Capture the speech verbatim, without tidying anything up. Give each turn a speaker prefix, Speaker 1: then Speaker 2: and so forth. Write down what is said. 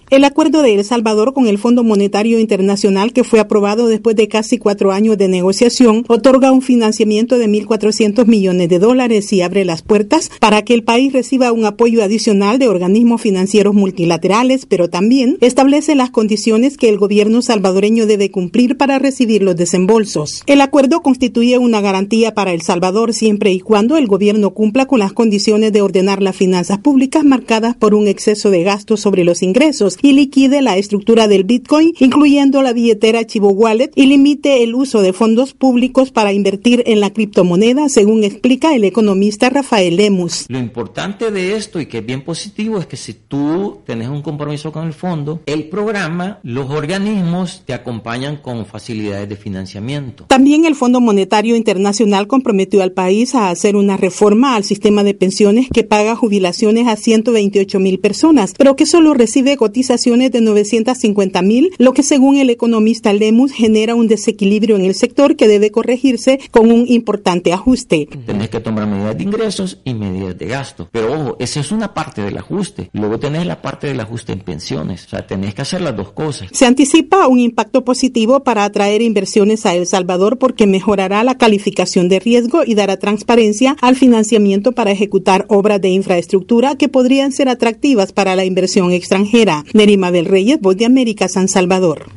Speaker 1: El acuerdo de El Salvador con el Fondo Monetario Internacional, que fue aprobado después de casi cuatro años de negociación, otorga un financiamiento de mil cuatrocientos millones de dólares y abre las puertas para que el país reciba un apoyo adicional de organismos financieros multilaterales, pero también establece las condiciones que el gobierno salvadoreño debe cumplir para recibir los desembolsos. El acuerdo constituye una garantía para El Salvador siempre y cuando el gobierno cumpla con las condiciones de ordenar las finanzas públicas marcadas por un exceso de gastos sobre los ingresos y liquide la estructura del Bitcoin, incluyendo la billetera Chivo Wallet, y limite el uso de fondos públicos para invertir en la criptomoneda, según explica el economista Rafael Lemus.
Speaker 2: Lo importante de esto, y que es bien positivo, es que si tú tenés un compromiso con el fondo, el programa, los organismos te acompañan con facilidades de financiamiento.
Speaker 1: También el Fondo Monetario Internacional comprometió al país a hacer una reforma al sistema de pensiones que paga jubilaciones a ciento veintiocho mil personas, pero que solo recibe cotizaciones de novecientos cincuenta mil, lo que según el economista Lemus genera un desequilibrio en el sector que debe corregirse con un importante ajuste.
Speaker 2: Tenés que tomar medidas de ingresos y medidas de gasto, pero ojo, esa es una parte del ajuste. Luego tenés la parte del ajuste en pensiones, o sea, tenés que hacer las dos cosas.
Speaker 1: Se anticipa un impacto positivo para atraer inversiones a El Salvador porque mejorará la calificación de riesgo y dará transparencia al financiamiento para ejecutar obras de infraestructura que podrían ser atractivas para la inversión extranjera. Nerima del Reyes, Voz de América, San Salvador.